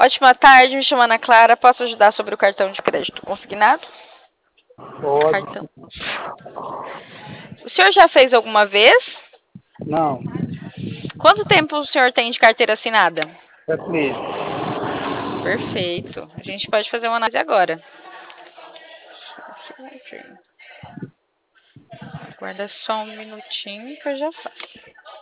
Ótima tarde, me chamo Ana Clara. Posso ajudar sobre o cartão de crédito consignado? Pode. Cartão. O senhor já fez alguma vez? Não, Quanto tempo o senhor tem de carteira assinada? 7 meses. Perfeito. A gente pode fazer uma análise agora. Aguarda só um minutinho que eu já faço.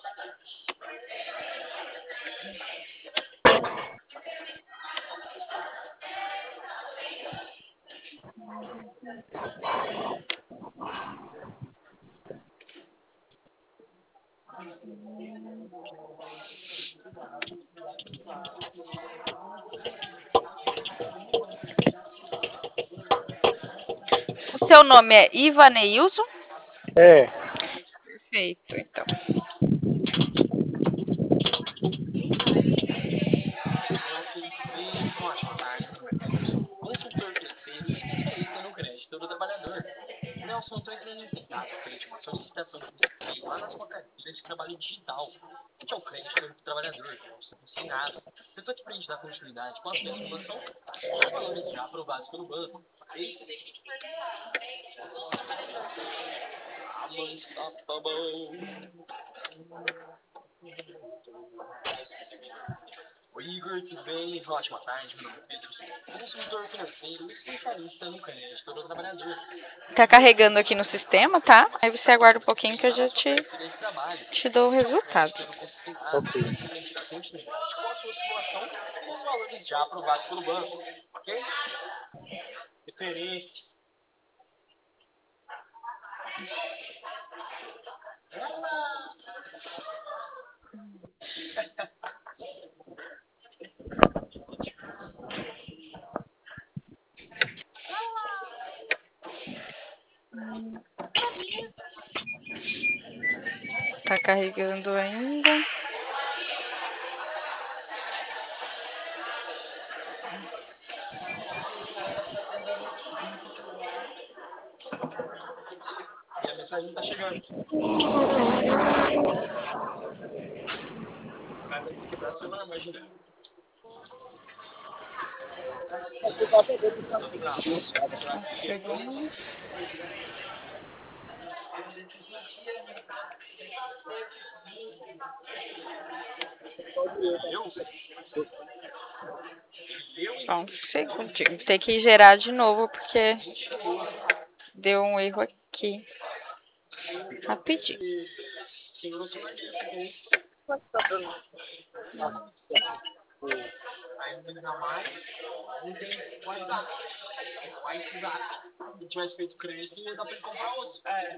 O seu nome é Ivaneilson? É, Perfeito, então. Olá, tudo bem? Ótima tarde, meu nome é Emerson, consultor financeiro e especialista no crédito do trabalhador. Nelson, eu estou entrando em contato referente a uma solicitação que você fez lá na sua carteira de trabalho digital, que é o crédito do trabalhador, Nelson, assinado. Eu estou aqui para a gente dar continuidade com a sua informação e os valores já aprovados pelo banco, ok? Ah, mas tá bom. Oi, Igor, tudo bem? Ótima tarde, meu nome é Pedro, sou consultor financeiro e especialista no crédito do trabalhador. Tá carregando aqui no sistema, tá? Aí você aguarda um pouquinho que eu já te dou o resultado. ok. Aqui pra gente dar continuidade com a sua simulação e os valores já aprovados pelo banco, ok? Referência. Tá carregando ainda. E a mensagem tá chegando. Vai ter que quebrar celular, imagina. Não, será Um que segundo. ele leu? Ele leu e Só um segundinho. Tem que gerar de novo porque deu um erro aqui. Rapidinho. quebrou o celular dele, tá bom? Aí não tem nada mais, não tem WhatsApp. WhatsApp. Se tivesse feito crédito, ia dar pra ele comprar outro. É.